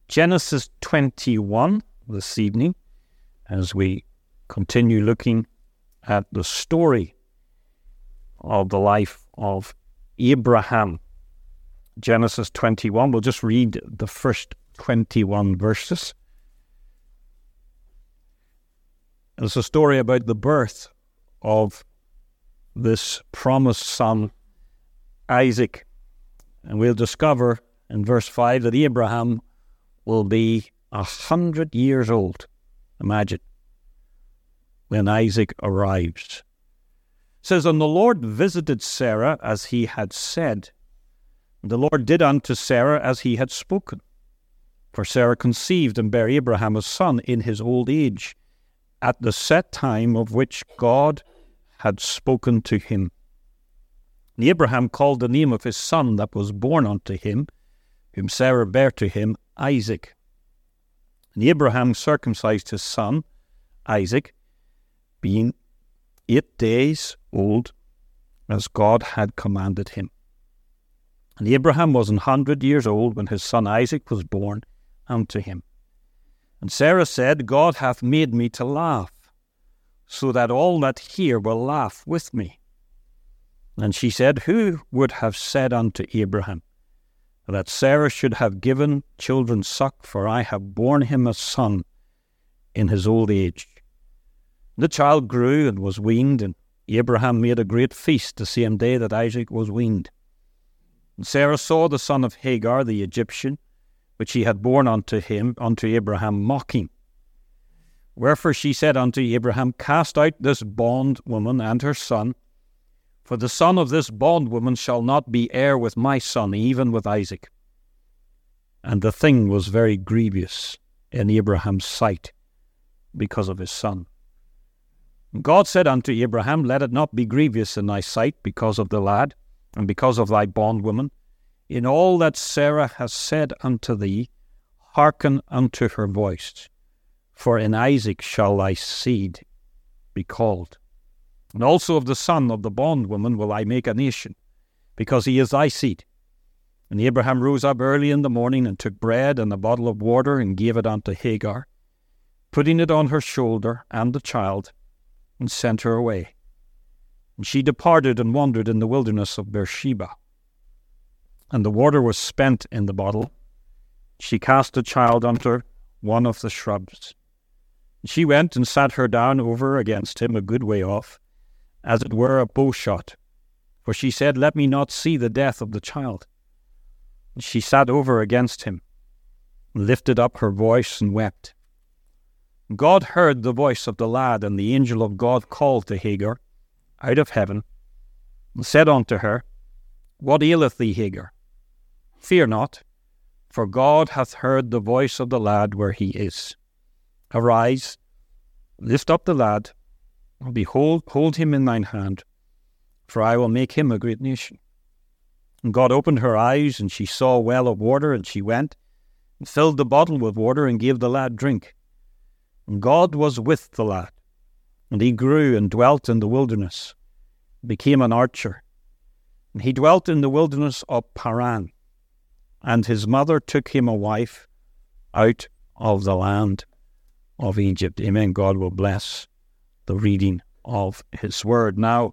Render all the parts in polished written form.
Genesis 21 this evening as we continue looking at the story of the life of Abraham. Genesis 21, we'll just read the first 21 verses. It's a story about the birth of this promised son, Isaac. And we'll discover in verse 5 that Abraham will be 100 years old. Imagine, when Isaac arrives. It says, "And the Lord visited Sarah as he had said. And the Lord did unto Sarah as he had spoken. For Sarah conceived and bare Abraham a son in his old age, at the set time of which God had spoken to him. And Abraham called the name of his son that was born unto him, whom Sarah bare to him, Isaac. And Abraham circumcised his son, Isaac, being 8 days old, as God had commanded him. And Abraham was 100 years old when his son Isaac was born unto him. And Sarah said, God hath made me to laugh, so that all that hear will laugh with me. And she said, Who would have said unto Abraham, that Sarah should have given children suck, for I have borne him a son in his old age. The child grew and was weaned, and Abraham made a great feast the same day that Isaac was weaned. And Sarah saw the son of Hagar the Egyptian, which he had borne unto Abraham, mocking. Wherefore she said unto Abraham, Cast out this bondwoman and her son, for the son of this bondwoman shall not be heir with my son, even with Isaac. And the thing was very grievous in Abraham's sight because of his son. And God said unto Abraham, Let it not be grievous in thy sight because of the lad, and because of thy bondwoman. In all that Sarah has said unto thee, hearken unto her voice. For in Isaac shall thy seed be called. And also of the son of the bondwoman will I make a nation, because he is thy seed. And Abraham rose up early in the morning, and took bread and a bottle of water, and gave it unto Hagar, putting it on her shoulder and the child, and sent her away. And she departed and wandered in the wilderness of Beersheba. And the water was spent in the bottle. She cast the child under one of the shrubs. She went and sat her down over against him a good way off, as it were a bowshot. For she said, Let me not see the death of the child. And she sat over against him, and lifted up her voice, and wept. And God heard the voice of the lad, and the angel of God called to Hagar out of heaven, and said unto her, What aileth thee, Hagar? Fear not, for God hath heard the voice of the lad where he is. Arise, lift up the lad, and behold, hold him in thine hand, for I will make him a great nation. And God opened her eyes, and she saw a well of water, and she went, and filled the bottle with water, and gave the lad drink. And God was with the lad, and he grew and dwelt in the wilderness, became an archer. And he dwelt in the wilderness of Paran, and his mother took him a wife out of the land of Egypt. Amen. God will bless the reading of his word. Now,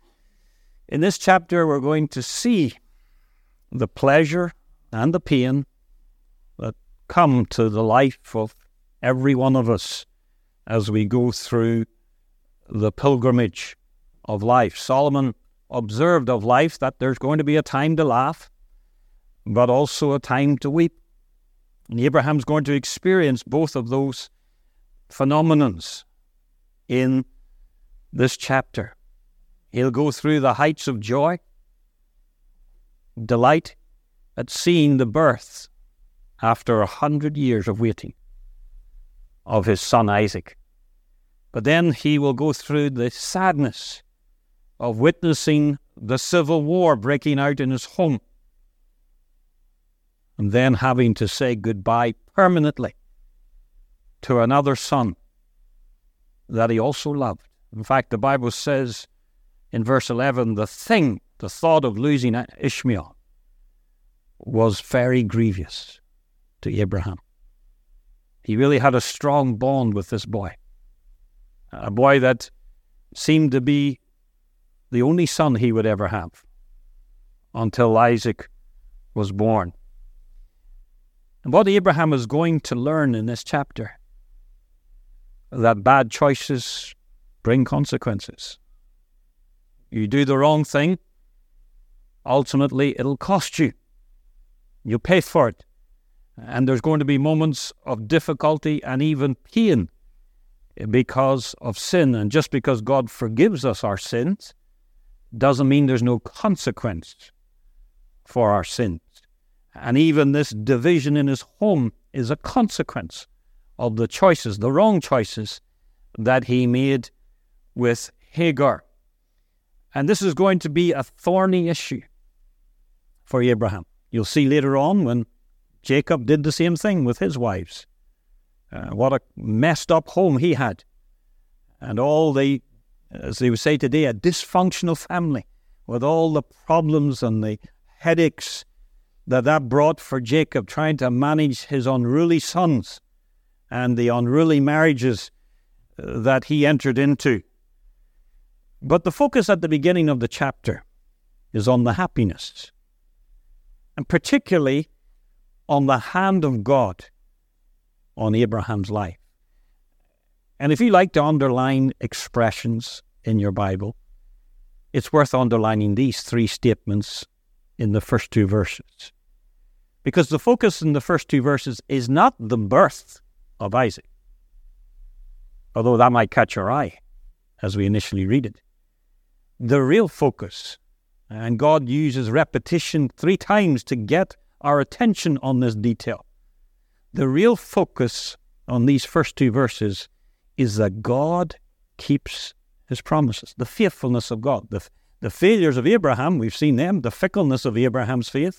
in this chapter, we're going to see the pleasure and the pain that come to the life of every one of us as we go through the pilgrimage of life. Solomon observed of life that there's going to be a time to laugh, but also a time to weep. And Abraham's going to experience both of those phenomenons in this chapter. He'll go through the heights of joy, delight at seeing the birth, after 100 years of waiting, of his son Isaac. But then he will go through the sadness of witnessing the civil war breaking out in his home, and then having to say goodbye permanently to another son that he also loved. In fact, the Bible says in verse 11, the thought of losing Ishmael was very grievous to Abraham. He really had a strong bond with this boy. A boy that seemed to be the only son he would ever have until Isaac was born. And what Abraham is going to learn in this chapter, that bad choices bring consequences. You do the wrong thing, ultimately it'll cost you. You'll pay for it. And there's going to be moments of difficulty and even pain because of sin. And just because God forgives us our sins doesn't mean there's no consequence for our sins. And even this division in his home is a consequence of the choices, the wrong choices that he made with Hagar. And this is going to be a thorny issue for Abraham. You'll see later on when Jacob did the same thing with his wives. What a messed up home he had. And all the, as they would say today, a dysfunctional family with all the problems and the headaches that brought for Jacob, trying to manage his unruly sons and the unruly marriages that he entered into. But the focus at the beginning of the chapter is on the happiness, and particularly on the hand of God on Abraham's life. And if you like to underline expressions in your Bible, it's worth underlining these three statements in the first two verses. Because the focus in the first two verses is not the birth of Isaac, although that might catch our eye as we initially read it. The real focus, and God uses repetition 3 times to get our attention on this detail. The real focus on these first 2 verses is that God keeps his promises, the faithfulness of God. The failures of Abraham, we've seen them, the fickleness of Abraham's faith.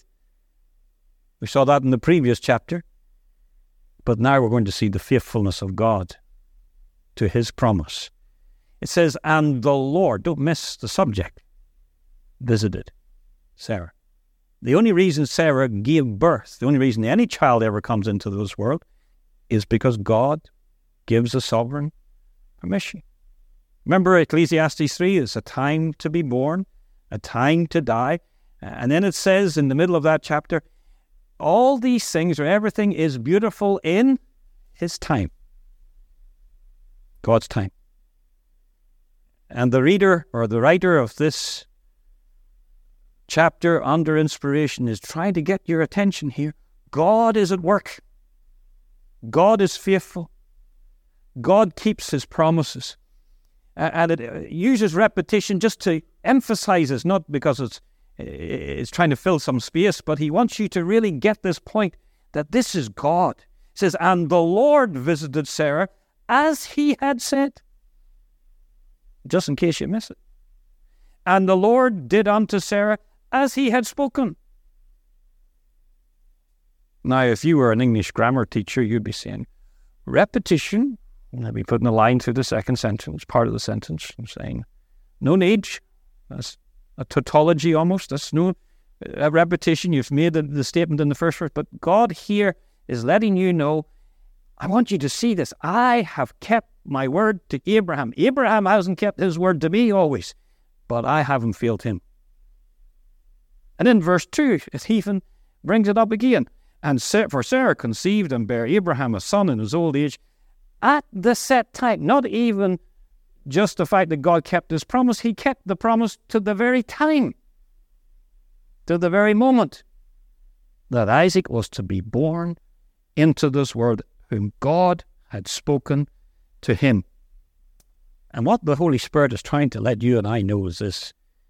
We saw that in the previous chapter. But now we're going to see the faithfulness of God to his promise. It says, and the Lord, don't miss the subject, visited Sarah. The only reason Sarah gave birth, the only reason any child ever comes into this world, is because God gives a sovereign permission. Remember Ecclesiastes 3, it's a time to be born, a time to die. And then it says in the middle of that chapter, all these things, or everything, is beautiful in his time. God's time. And the reader or the writer of this chapter under inspiration is trying to get your attention here. God is at work. God is faithful. God keeps his promises. And it uses repetition just to emphasize this, not because it's trying to fill some space, but he wants you to really get this point that this is God. It says, and the Lord visited Sarah as he had said. Just in case you miss it. And the Lord did unto Sarah as he had spoken. Now, if you were an English grammar teacher, you'd be saying, repetition, and I'd be putting a line through the second sentence, part of the sentence, and saying, no need. That's a tautology almost. That's no a repetition. You've made the statement in the first verse, but God here is letting you know, I want you to see this. I have kept my word to Abraham. Abraham hasn't kept his word to me always, but I haven't failed him. And in verse 2, it even brings it up again. And for Sarah conceived and bare Abraham a son in his old age at the set time. Not even just the fact that God kept his promise. He kept the promise to the very time, to the very moment that Isaac was to be born into this world, whom God had spoken to him. And what the Holy Spirit is trying to let you and I know is this: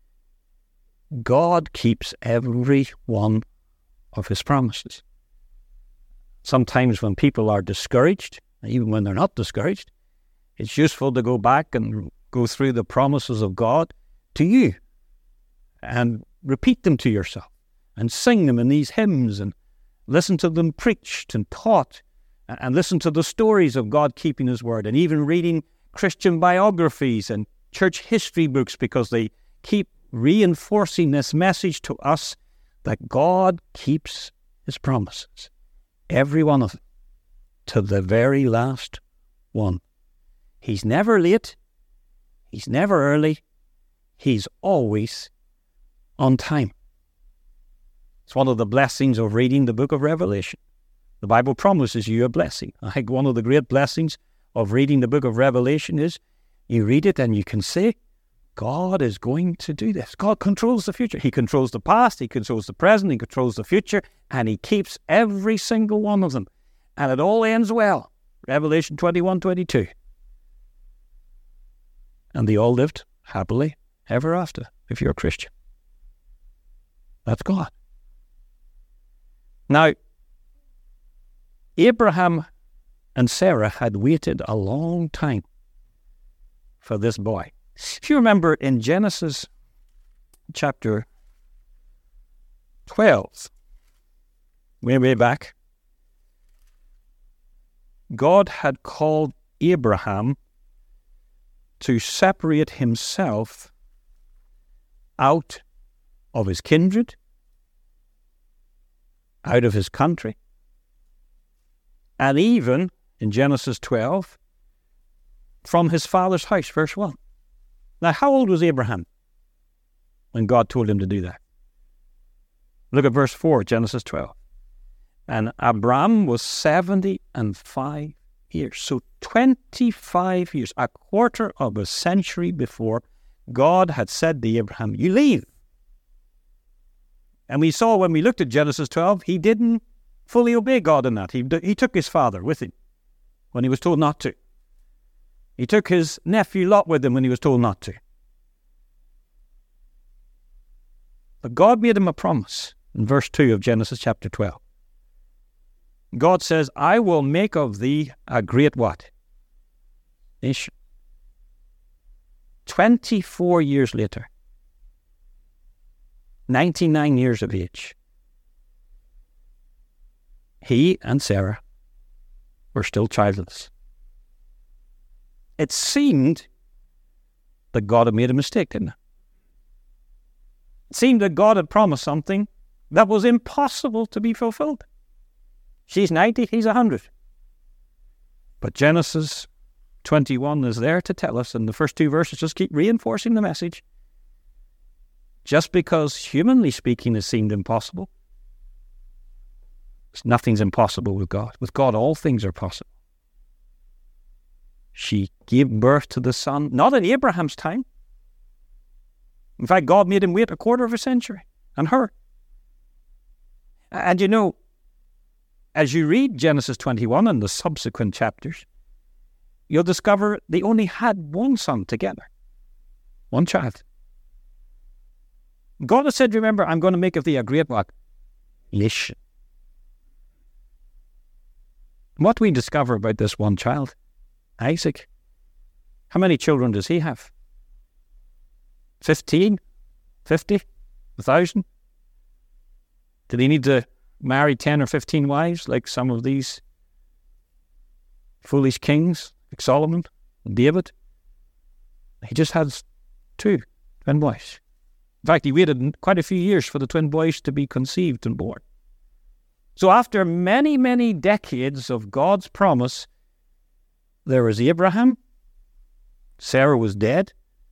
God keeps every one of his promises. Sometimes when people are discouraged, even when they're not discouraged, it's useful to go back and go through the promises of God to you and repeat them to yourself and sing them in these hymns and listen to them preached and taught and listen to the stories of God keeping his word, and even reading Christian biographies and church history books, because they keep reinforcing this message to us that God keeps his promises. Every one of them. to the very last one. He's never late. He's never early. He's always on time. It's one of the blessings of reading the book of Revelation. The Bible promises you a blessing. I think one of the great blessings of reading the book of Revelation is you read it and you can say, God is going to do this. God controls the future. He controls the past, He controls the present, He controls the future, and He keeps every single one of them. And it all ends well. Revelation 21:22. And they all lived happily ever after, if you're a Christian. That's God. Now, Abraham and Sarah had waited a long time for this boy. If you remember in Genesis chapter 12, way back, God had called Abraham to separate himself out of his kindred, out of his country, and even, in Genesis 12, from his father's house, verse 1. Now, how old was Abraham when God told him to do that? Look at verse 4, Genesis 12. And Abram was 75 years. So 25 years, a quarter of a century before, God had said to Abraham, you leave. And we saw when we looked at Genesis 12, he didn't fully obey God in that. He took his father with him when he was told not to. He took his nephew Lot with him when he was told not to. But God made him a promise in verse 2 of Genesis chapter 12. God says, I will make of thee a great what? Nation. 24 years later, 99 years of age, he and Sarah were still childless. It seemed that God had made a mistake, didn't it? It seemed that God had promised something that was impossible to be fulfilled. She's 90, he's 100. But Genesis 21 is there to tell us, and the first two verses just keep reinforcing the message. Just because, humanly speaking, it seemed impossible, nothing's impossible with God. With God, all things are possible. She gave birth to the son, not in Abraham's time. In fact, God made him wait a quarter of a century, and her. And you know, as you read Genesis 21 and the subsequent chapters, you'll discover they only had one son together, one child. God has said, remember, I'm going to make of thee a great what? Nation. What we discover about this one child, Isaac, how many children does he have? 15? 50? 1,000? Did he need to marry 10 or 15 wives like some of these foolish kings, like Solomon and David? He just has 2 twin boys. In fact, he waited quite a few years for the twin boys to be conceived and born. So after many, many decades of God's promise, there was Abraham, Sarah was dead,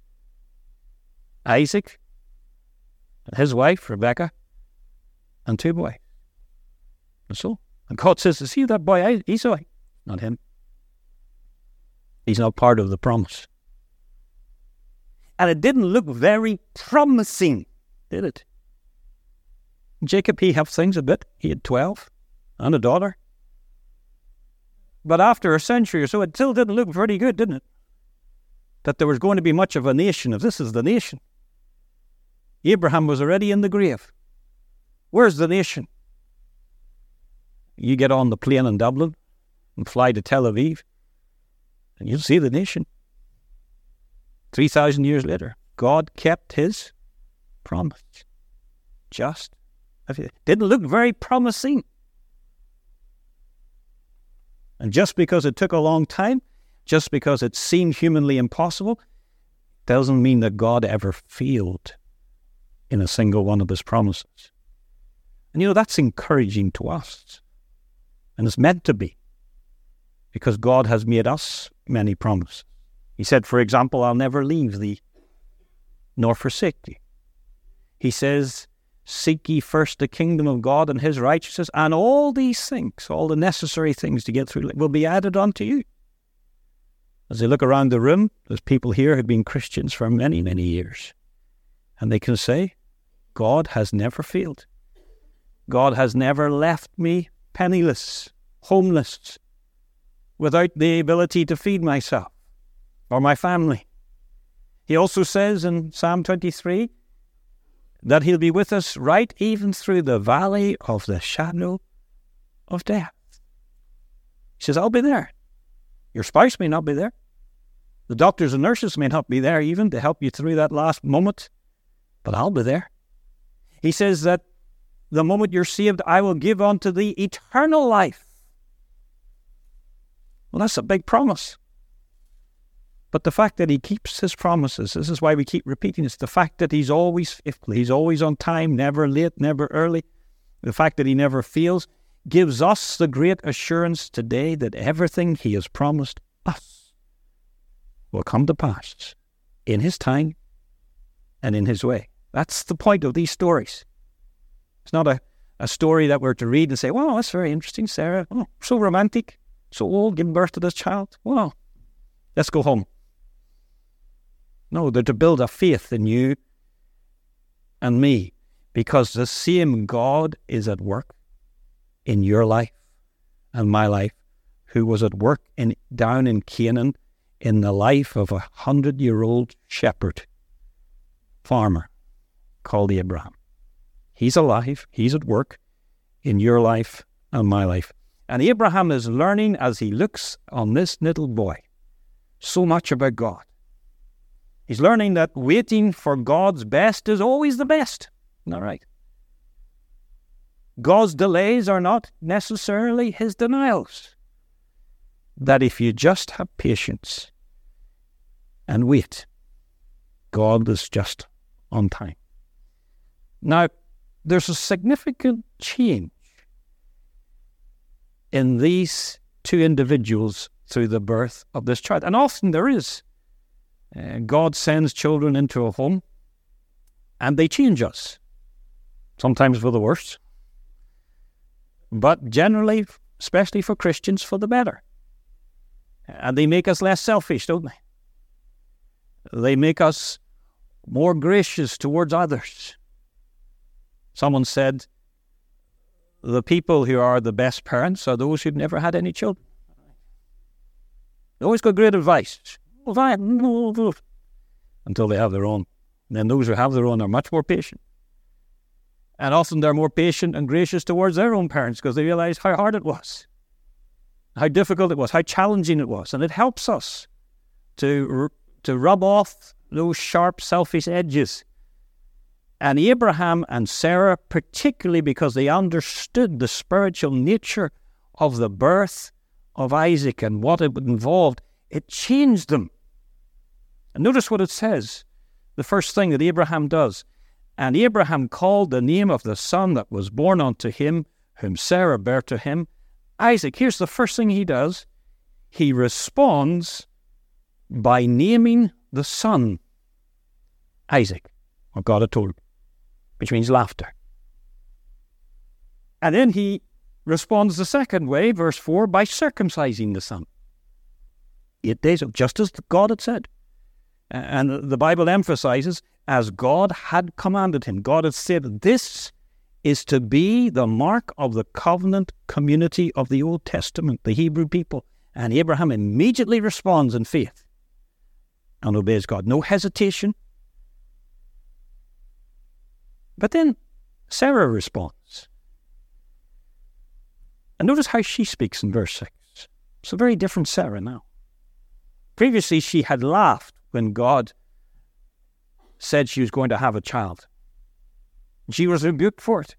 Isaac, and his wife, Rebekah, and 2 boys. And God says, see that boy Esau? Not him. He's not part of the promise. And it didn't look very promising, did it? Jacob, he helped things a bit. He had 12 and a daughter. But after a century or so, it still didn't look very good, didn't it? That there was going to be much of a nation, if this is the nation. Abraham was already in the grave. Where's the nation? You get on the plane in Dublin and fly to Tel Aviv, and you'll see the nation. 3,000 years later, God kept his promise. Didn't look very promising. And just because it took a long time, just because it seemed humanly impossible, doesn't mean that God ever failed in a single one of his promises. And you know, that's encouraging to us. And it's meant to be. because God has made us many promises. He said, for example, I'll never leave thee nor forsake thee. He says, seek ye first the kingdom of God and his righteousness, and all these things, all the necessary things to get through, will be added unto you. As I look around the room, there's people here who've been Christians for many, many years. And they can say, God has never failed. God has never left me penniless, homeless, without the ability to feed myself or my family. He also says in Psalm 23 that he'll be with us right even through the valley of the shadow of death. He says, I'll be there. Your spouse may not be there. The doctors and nurses may not be there even to help you through that last moment, but I'll be there. He says that the moment you're saved, I will give unto thee eternal life. Well, that's a big promise. But the fact that he keeps his promises, this is why we keep repeating this, the fact that he's always faithful, he's always on time, never late, never early, the fact that he never fails, gives us the great assurance today that everything he has promised us will come to pass in his time and in his way. That's the point of these stories. It's not a story that we're to read and say, wow, that's very interesting, Sarah. Oh, so romantic, so old, giving birth to this child. Wow, let's go home. No, they're to build a faith in you and me, because the same God is at work in your life and my life, who was at work down in Canaan in the life of 100-year-old shepherd farmer called Abraham. He's alive, he's at work in your life and my life. And Abraham is learning, as he looks on this little boy, so much about God. He's learning that waiting for God's best is always the best. Isn't that right? God's delays are not necessarily his denials. That if you just have patience and wait, God is just on time. Now, there's a significant change in these two individuals through the birth of this child. And often there is. God sends children into a home and they change us, sometimes for the worse, but generally, especially for Christians, for the better. And they make us less selfish, don't they? They make us more gracious towards others. Someone said, the people who are the best parents are those who've never had any children. They always got great advice. Until they have their own. And then those who have their own are much more patient. And often they're more patient and gracious towards their own parents because they realize how hard it was, how difficult it was, how challenging it was. And it helps us to rub off those sharp, selfish edges. And Abraham and Sarah, particularly because they understood the spiritual nature of the birth of Isaac and what it involved, it changed them. And notice what it says, the first thing that Abraham does. And Abraham called the name of the son that was born unto him, whom Sarah bare to him, Isaac. Here's the first thing he does. He responds by naming the son Isaac, what God had told him, which means laughter. And then he responds the second way, verse 4, by circumcising the son. 8 days of, just as God had said. And the Bible emphasizes, as God had commanded him. God had said, this is to be the mark of the covenant community of the Old Testament, the Hebrew people. And Abraham immediately responds in faith and obeys God. No hesitation. But then Sarah responds. And notice how she speaks in verse 6. It's a very different Sarah now. Previously, she had laughed when God said she was going to have a child. She was rebuked for it.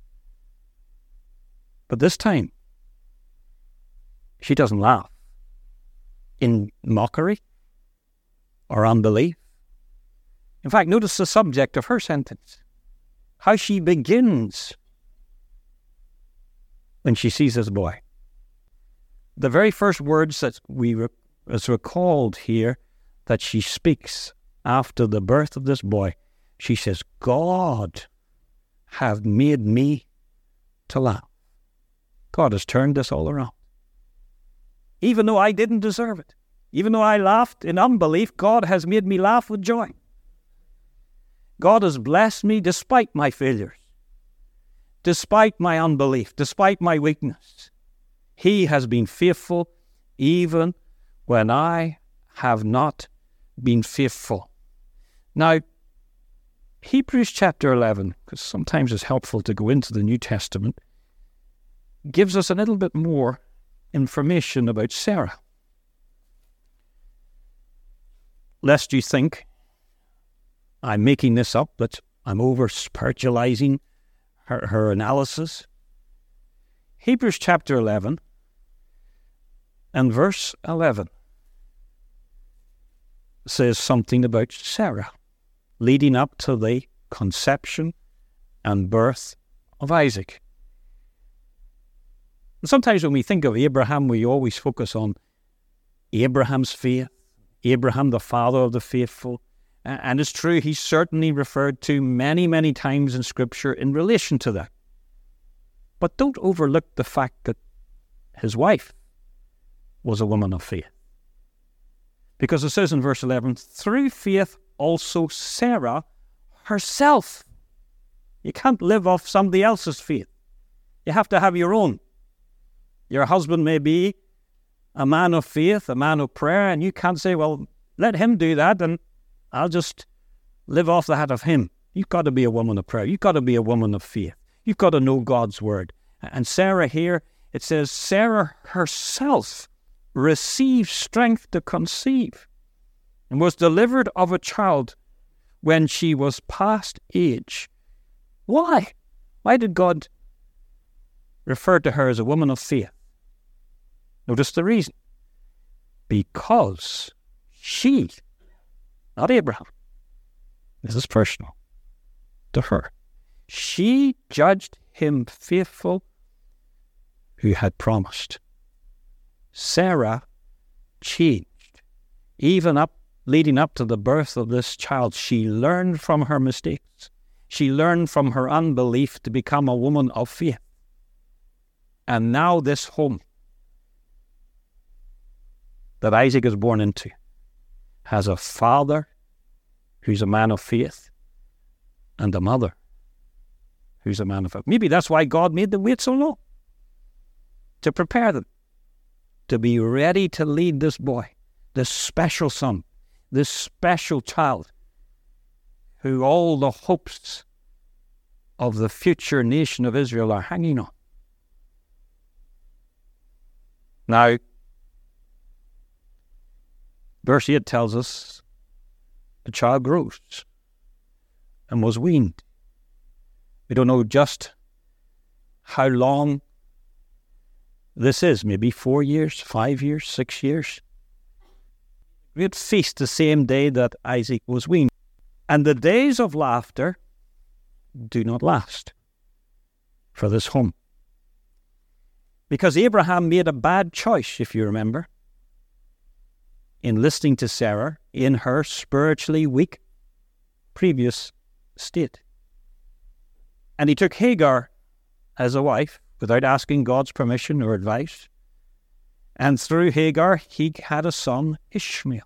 But this time, she doesn't laugh in mockery or unbelief. In fact, notice the subject of her sentence. How she begins when she sees this boy. the very first words that is recalled here that she speaks after the birth of this boy, she says, God have made me to laugh. God has turned this all around. Even though I didn't deserve it, even though I laughed in unbelief, God has made me laugh with joy. God has blessed me despite my failures, despite my unbelief, despite my weakness. He has been faithful even when I have not been faithful. Now, Hebrews chapter 11, because sometimes it's helpful to go into the New Testament, gives us a little bit more information about Sarah. Lest you think I'm making this up, that I'm over-spiritualizing her analysis. Hebrews chapter 11 and verse 11 says something about Sarah leading up to the conception and birth of Isaac. And sometimes when we think of Abraham, we always focus on Abraham's faith, Abraham, the father of the faithful. And it's true, he's certainly referred to many, many times in Scripture in relation to that. But don't overlook the fact that his wife was a woman of faith. Because it says in verse 11, through faith also Sarah herself. You can't live off somebody else's faith. You have to have your own. Your husband may be a man of faith, a man of prayer, and you can't say, well, let him do that and I'll just live off that of him. You've got to be a woman of prayer. You've got to be a woman of faith. You've got to know God's word. And Sarah here, it says, Sarah herself received strength to conceive and was delivered of a child when she was past age. Why? Why did God refer to her as a woman of faith? Notice the reason. Because she, not Abraham, this is personal to her, she judged him faithful who had promised. Sarah changed. Even leading up to the birth of this child, she learned from her mistakes. She learned from her unbelief to become a woman of faith. And now this home that Isaac is born into has a father who's a man of faith and a mother who's a man of faith. Maybe that's why God made them wait so long, to prepare them, to be ready to lead this boy, this special son, this special child, who all the hopes of the future nation of Israel are hanging on. Now, verse 8 tells us the child grows and was weaned. We don't know just how long this is, maybe 4 years, 5 years, 6 years. Great feast the same day that Isaac was weaned. And the days of laughter do not last for this home. Because Abraham made a bad choice, if you remember, in listening to Sarah in her spiritually weak previous state. And he took Hagar as a wife without asking God's permission or advice. And through Hagar, he had a son, Ishmael.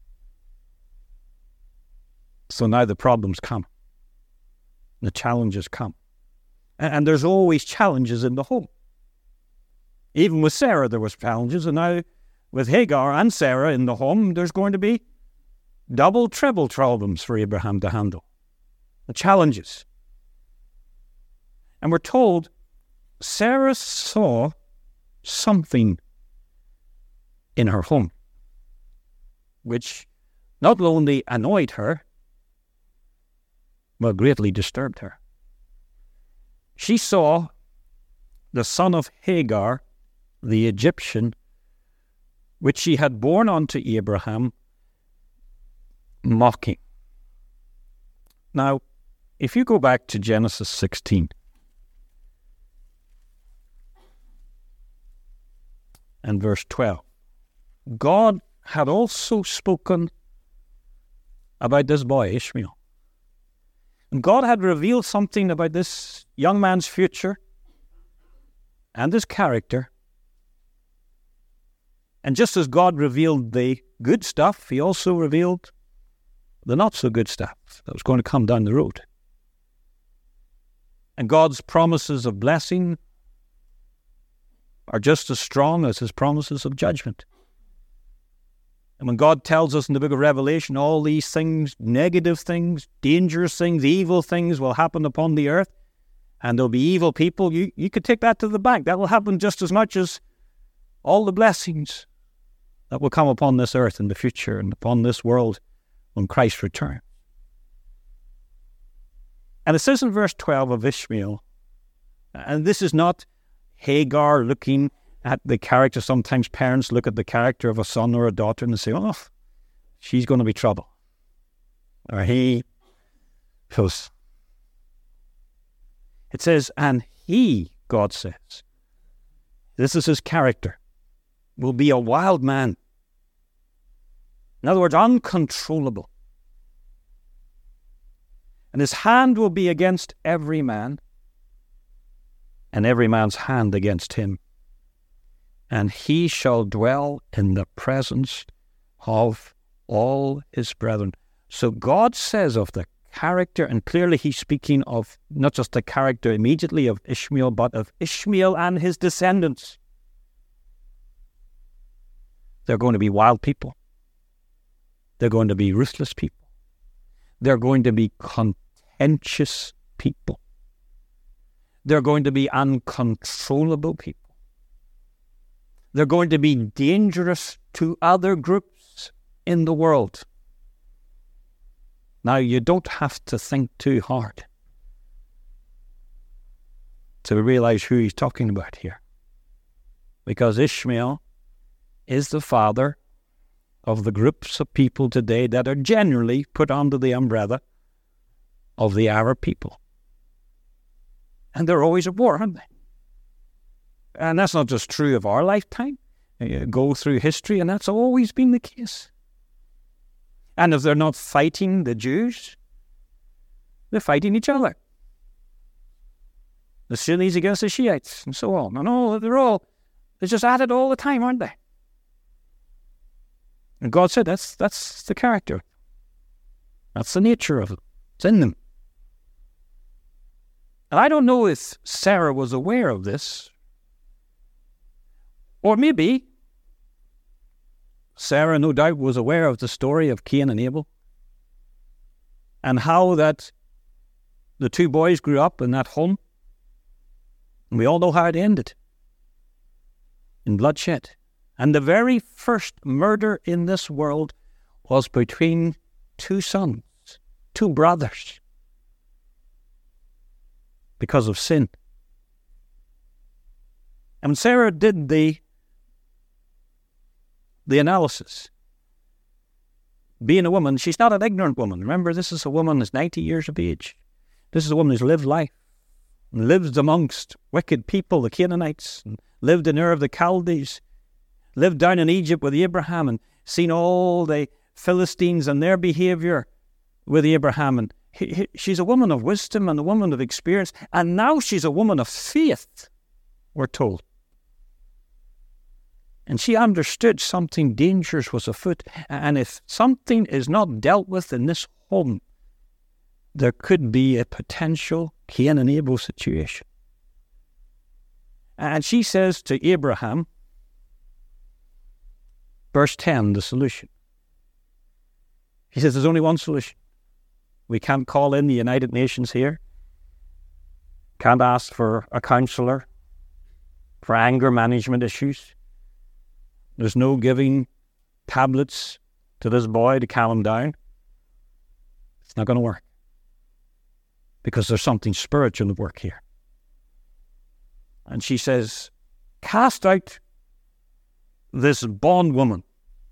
So now the problems come. The challenges come. And there's always challenges in the home. Even with Sarah, there was challenges. And now with Hagar and Sarah in the home, there's going to be double, triple problems for Abraham to handle. The challenges. And we're told Sarah saw something in her home, which not only annoyed her, but greatly disturbed her. She saw the son of Hagar, the Egyptian, which she had borne unto Abraham, mocking. Now, if you go back to Genesis 16, and verse 12. God had also spoken about this boy, Ishmael. And God had revealed something about this young man's future and his character. And just as God revealed the good stuff, he also revealed the not so good stuff that was going to come down the road. And God's promises of blessing are just as strong as his promises of judgment. And when God tells us in the book of Revelation, all these things, negative things, dangerous things, evil things will happen upon the earth, and there'll be evil people, you could take that to the bank. That will happen just as much as all the blessings that will come upon this earth in the future and upon this world when Christ returns. And it says in verse 12 of Ishmael, and this is not Hagar looking at the character. Sometimes parents look at the character of a son or a daughter and they say, oh, she's going to be trouble. Or he. Because it says, and he, God says, this is his character, will be a wild man. In other words, uncontrollable. And his hand will be against every man, and every man's hand against him. And he shall dwell in the presence of all his brethren. So God says of the character, and clearly he's speaking of not just the character immediately of Ishmael, but of Ishmael and his descendants. They're going to be wild people. They're going to be ruthless people. They're going to be contentious people. They're going to be uncontrollable people. They're going to be dangerous to other groups in the world. Now, you don't have to think too hard to realize who he's talking about here. Because Ishmael is the father of the groups of people today that are generally put under the umbrella of the Arab people. And they're always at war, aren't they? And that's not just true of our lifetime. You go through history and that's always been the case. And if they're not fighting the Jews, they're fighting each other. The Sunnis against the Shiites and so on. And all, they're just at it all the time, aren't they? And God said that's the character. That's the nature of it. It's in them. And I don't know if Sarah was aware of this. Or maybe Sarah, no doubt, was aware of the story of Cain and Abel and how that the two boys grew up in that home. And we all know how it ended, in bloodshed. And the very first murder in this world was between two sons, two brothers, because of sin. And when Sarah did the analysis, being a woman, she's not an ignorant woman. Remember, this is a woman who's 90 years of age. This is a woman who's lived life and lived amongst wicked people, the Canaanites, and lived in Ur of the Chaldees, lived down in Egypt with Abraham and seen all the Philistines and their behavior with Abraham. And she's a woman of wisdom and a woman of experience. And now she's a woman of faith, we're told. And she understood something dangerous was afoot. And if something is not dealt with in this home, there could be a potential Cain and Abel situation. And she says to Abraham, verse 10, the solution. He says there's only one solution. We can't call in the United Nations here. Can't ask for a counselor for anger management issues. There's no giving tablets to this boy to calm him down. It's not going to work. Because there's something spiritual at work here. And she says, cast out this bondwoman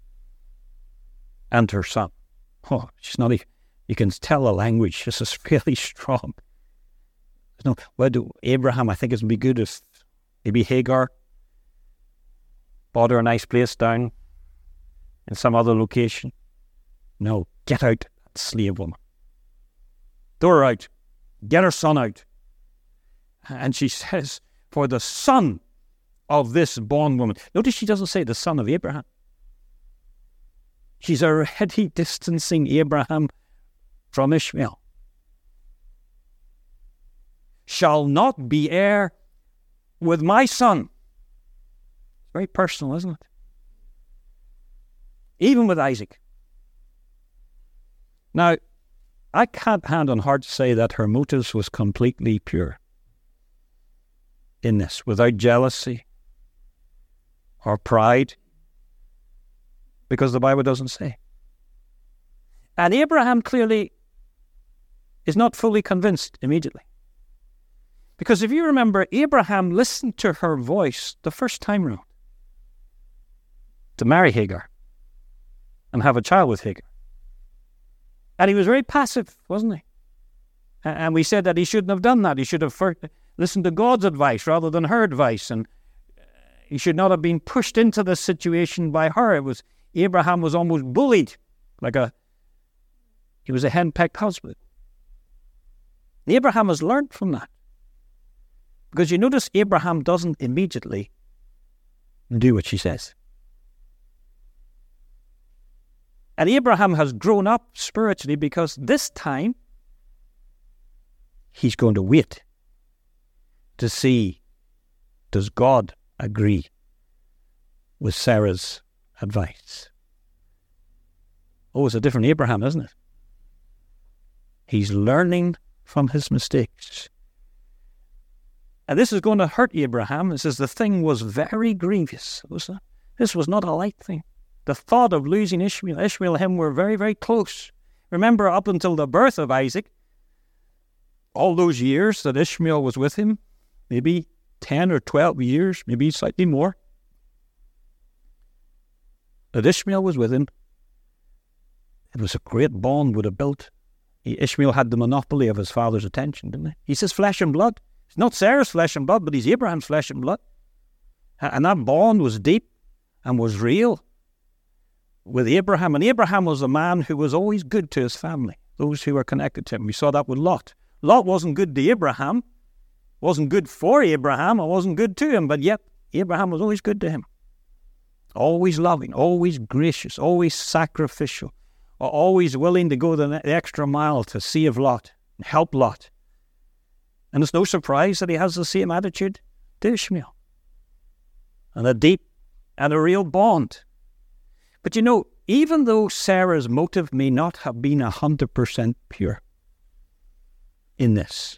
and her son. Oh, she's not even, you can tell the language. This is really strong. No, well, Abraham, I think it would be good if maybe Hagar bought her a nice place down in some other location. No, get out that slave woman. Throw her out. Get her son out. And she says, for the son of this bondwoman. Notice she doesn't say the son of Abraham. She's already distancing Abraham from Ishmael. Shall not be heir with my son. It's very personal, isn't it? Even with Isaac. Now, I can't hand on heart say that her motives was completely pure in this, without jealousy or pride, because the Bible doesn't say. And Abraham clearly is not fully convinced immediately. Because if you remember, Abraham listened to her voice the first time round to marry Hagar and have a child with Hagar. And he was very passive, wasn't he? And we said that he shouldn't have done that. He should have listened to God's advice rather than her advice. And he should not have been pushed into this situation by her. Abraham was almost bullied, he was a henpecked husband. Abraham has learned from that. Because you notice Abraham doesn't immediately do what she says. And Abraham has grown up spiritually because this time he's going to wait to see, does God agree with Sarah's advice? Oh, it's a different Abraham, isn't it? He's learning from his mistakes. And this is going to hurt Abraham. It says the thing was very grievous. This was not a light thing. The thought of losing Ishmael and him were very, very close. Remember, up until the birth of Isaac, all those years that Ishmael was with him, maybe 10 or 12 years, maybe slightly more, that Ishmael was with him, it was a great bond would have built. Ishmael had the monopoly of his father's attention, didn't he? He says flesh and blood. It's not Sarah's flesh and blood, but he's Abraham's flesh and blood. And that bond was deep and was real with Abraham. And Abraham was a man who was always good to his family, those who were connected to him. We saw that with Lot. Lot wasn't good to Abraham, wasn't good for Abraham, or wasn't good to him, but yet Abraham was always good to him. Always loving, always gracious, always sacrificial, always willing to go the extra mile to save Lot, and help Lot. And it's no surprise that he has the same attitude to Ishmael. And a deep and a real bond. But you know, even though Sarah's motive may not have been 100% pure in this,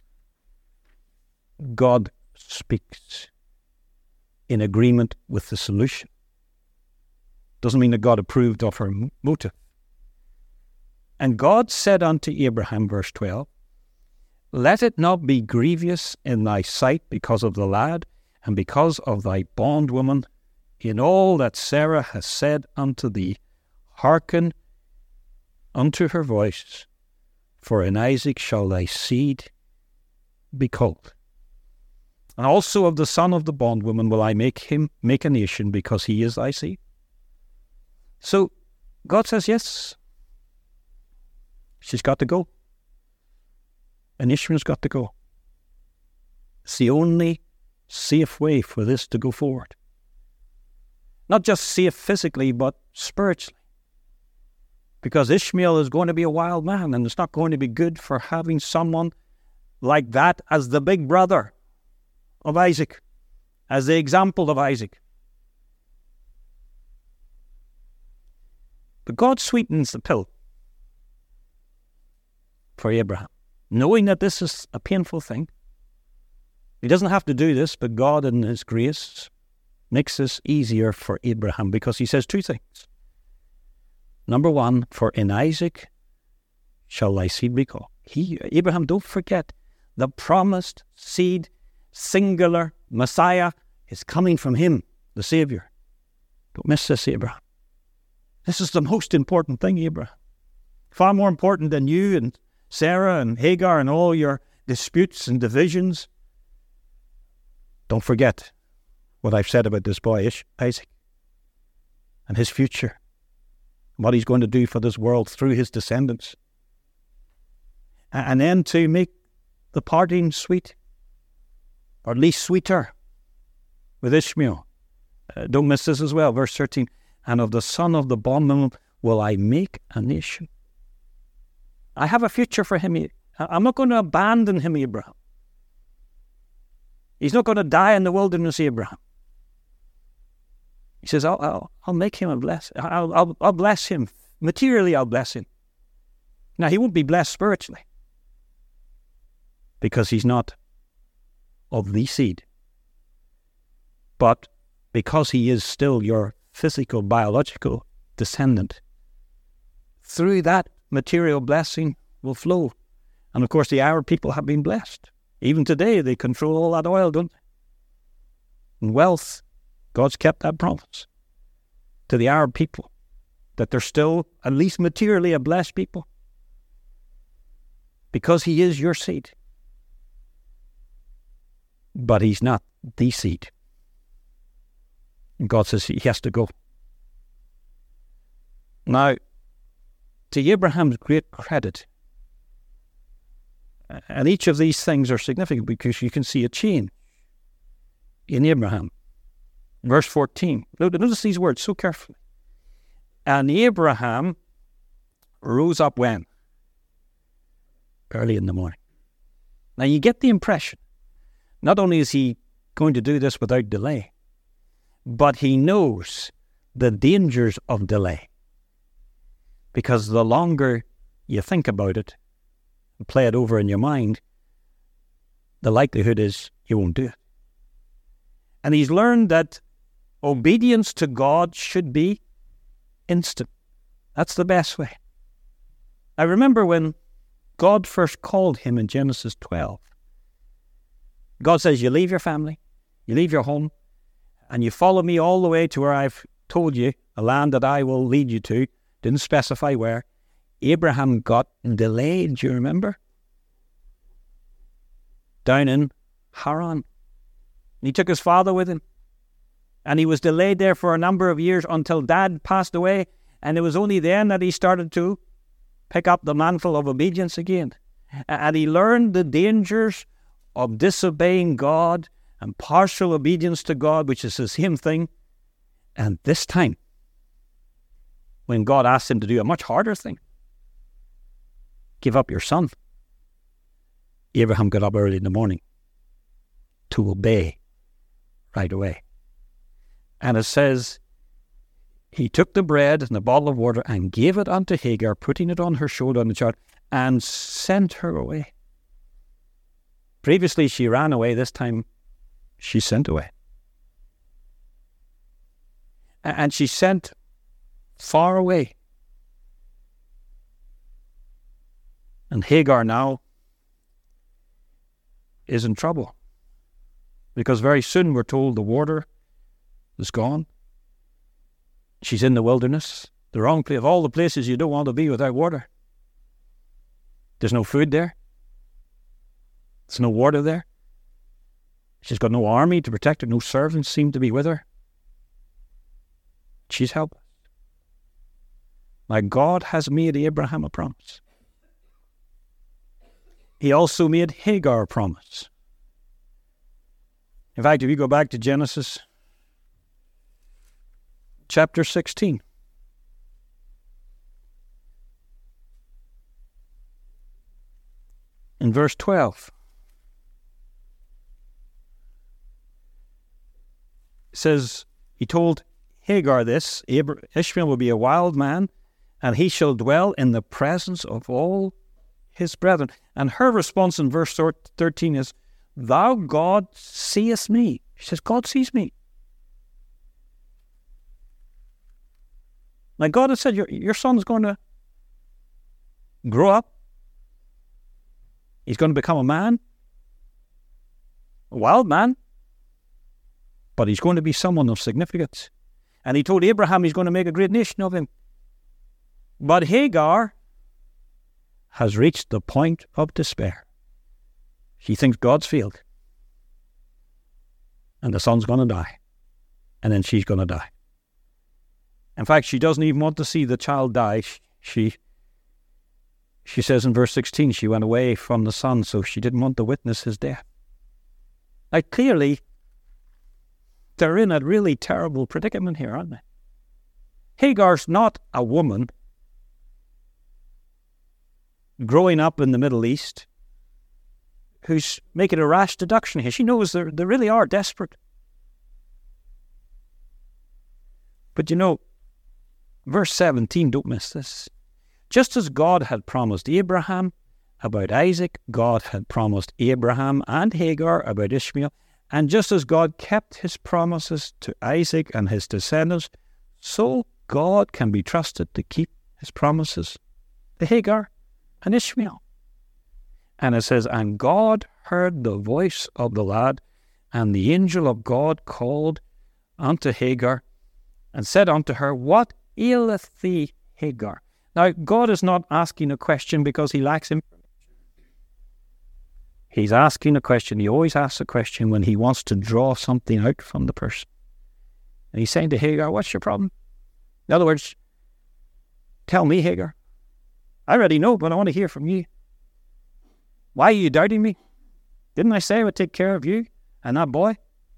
God speaks in agreement with the solution. Doesn't mean that God approved of her motive. And God said unto Abraham, verse 12, let it not be grievous in thy sight because of the lad, and because of thy bondwoman, in all that Sarah has said unto thee, hearken unto her voice, for in Isaac shall thy seed be called. And also of the son of the bondwoman will I make a nation, because he is thy seed. So God says, yes, she's got to go. And Ishmael's got to go. It's the only safe way for this to go forward. Not just safe physically, but spiritually. Because Ishmael is going to be a wild man, and it's not going to be good for having someone like that as the big brother of Isaac, as the example of Isaac. But God sweetens the pill for Abraham, knowing that this is a painful thing. He doesn't have to do this, but God in his grace makes this easier for Abraham, because he says two things. Number one, for in Isaac shall thy seed be called. Abraham, don't forget, the promised seed, singular Messiah, is coming from him, the Savior. Don't miss this, Abraham. This is the most important thing, Abraham. Far more important than you and Sarah and Hagar and all your disputes and divisions. Don't forget what I've said about this boy, Isaac. and his future, what he's going to do for this world through his descendants. And then to make the parting sweet, or at least sweeter, with Ishmael. Don't miss this as well, verse 13. And of the son of the bondwoman will I make a nation. I have a future for him. I'm not going to abandon him, Abraham. He's not going to die in the wilderness, Abraham. He says, I'll make him a blessing. I'll bless him. Materially, I'll bless him. Now, he won't be blessed spiritually, because he's not of the seed. But because he is still your physical, biological descendant, through that material blessing will flow. And of course, the Arab people have been blessed. Even today, they control all that oil, don't they? And wealth, God's kept that promise to the Arab people, that they're still, at least materially, a blessed people, because he is your seed. But he's not the seed. And God says he has to go. Now, to Abraham's great credit, and each of these things are significant because you can see a change in Abraham. Verse 14. Notice these words so carefully. And Abraham rose up when? Early in the morning. Now you get the impression, not only is he going to do this without delay, but he knows the dangers of delay. Because the longer you think about it, and play it over in your mind, the likelihood is you won't do it. And he's learned that obedience to God should be instant. That's the best way. I remember when God first called him in Genesis 12. God says, you leave your family, you leave your home, and you follow me all the way to where I've told you, a land that I will lead you to. Didn't specify where. Abraham got delayed, do you remember? Down in Haran. And he took his father with him. And he was delayed there for a number of years until Dad passed away. And it was only then that he started to pick up the mantle of obedience again. And he learned the dangers of disobeying God and partial obedience to God, which is the same thing. And this time, when God asked him to do a much harder thing, give up your son, Abraham got up early in the morning to obey right away. And it says, he took the bread and the bottle of water and gave it unto Hagar, putting it on her shoulder on the child, and sent her away. Previously she ran away, this time she sent away. And she sent far away. And Hagar now is in trouble, because very soon we're told the water is gone. She's in the wilderness, the wrong place, of all the places you don't want to be without water. There's no food there. There's no water there. She's got no army to protect her. No servants seem to be with her. She's helpless. Now God has made Abraham a promise. He also made Hagar a promise. In fact, if you go back to Genesis chapter 16, in verse 12, it says, he told Hagar this, Ishmael will be a wild man, and he shall dwell in the presence of all his brethren. And her response in verse 13 is, thou God seest me. She says, God sees me. Like God has said, your son's going to grow up. He's going to become a man, a wild man, but he's going to be someone of significance. And he told Abraham he's going to make a great nation of him. But Hagar has reached the point of despair. She thinks God's failed. And the son's going to die. And then she's going to die. In fact, she doesn't even want to see the child die. She says in verse 16, she went away from the son, so she didn't want to witness his death. Now, clearly, they're in a really terrible predicament here, aren't they? Hagar's not a woman growing up in the Middle East who's making a rash deduction here. She knows they really are desperate. But you know, verse 17, don't miss this. Just as God had promised Abraham about Isaac, God had promised Abraham and Hagar about Ishmael. And just as God kept his promises to Isaac and his descendants, so God can be trusted to keep his promises to Hagar and Ishmael. And it says, and God heard the voice of the lad, and the angel of God called unto Hagar, and said unto her, what aileth thee, Hagar? Now, God is not asking a question because he lacks information. He's asking a question. He always asks a question when he wants to draw something out from the person. And he's saying to Hagar, what's your problem? In other words, tell me, Hagar. I already know, but I want to hear from you. Why are you doubting me? Didn't I say I would take care of you and that boy?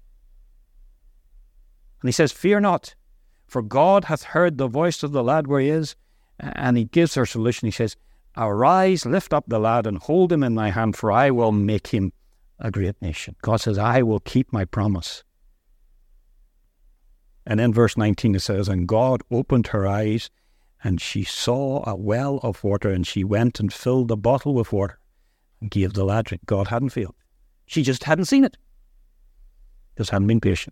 And he says, fear not, for God hath heard the voice of the lad where he is. And he gives her solution. He says, arise, lift up the lad and hold him in thy hand, for I will make him a great nation. God says, I will keep my promise. And in verse 19 it says, and God opened her eyes, and she saw a well of water, and she went and filled a bottle with water and gave the lad drink. God hadn't failed. She just hadn't seen it. Just hadn't been patient.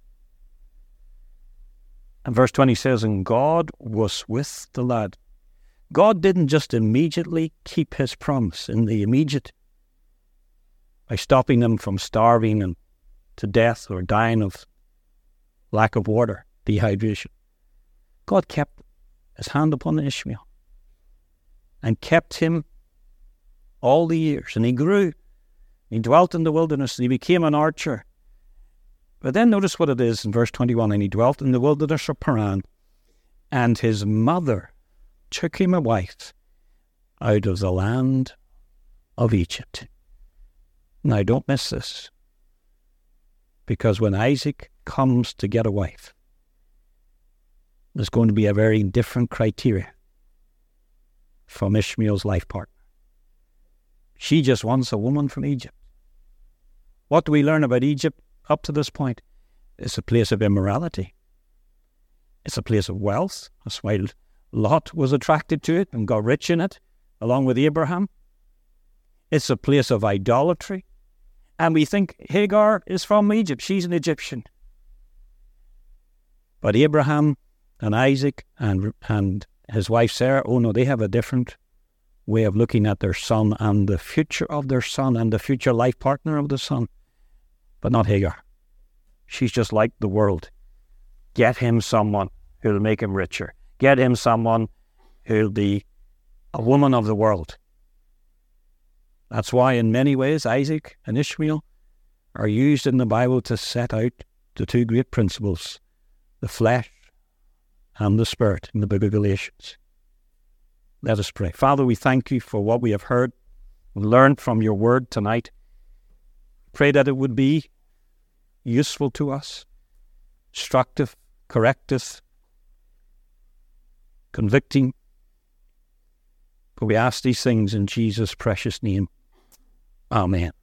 And verse 20 says, and God was with the lad. God didn't just immediately keep his promise in the immediate by stopping him from starving and to death or dying of lack of water, dehydration. God kept his hand upon Ishmael and kept him all the years. And he grew. He dwelt in the wilderness and he became an archer. But then notice what it is in verse 21. And he dwelt in the wilderness of Paran, and his mother took him a wife out of the land of Egypt. Now don't miss this, because when Isaac comes to get a wife, there's going to be a very different criteria from Ishmael's life partner. She just wants a woman from Egypt. What do we learn about Egypt up to this point? It's a place of immorality. It's a place of wealth. That's why Lot was attracted to it and got rich in it, along with Abraham. It's a place of idolatry. And we think Hagar is from Egypt. She's an Egyptian. But Abraham and Isaac and his wife Sarah, oh no, they have a different way of looking at their son and the future of their son and the future life partner of the son. But not Hagar. She's just like the world. Get him someone who'll make him richer. Get him someone who'll be a woman of the world. That's why in many ways Isaac and Ishmael are used in the Bible to set out the two great principles, the flesh and the spirit, in the book of Galatians. Let us pray. Father, we thank you for what we have heard and learned from your word tonight. Pray that it would be useful to us, instructive, corrective, convicting. For we ask these things in Jesus' precious name. Amen.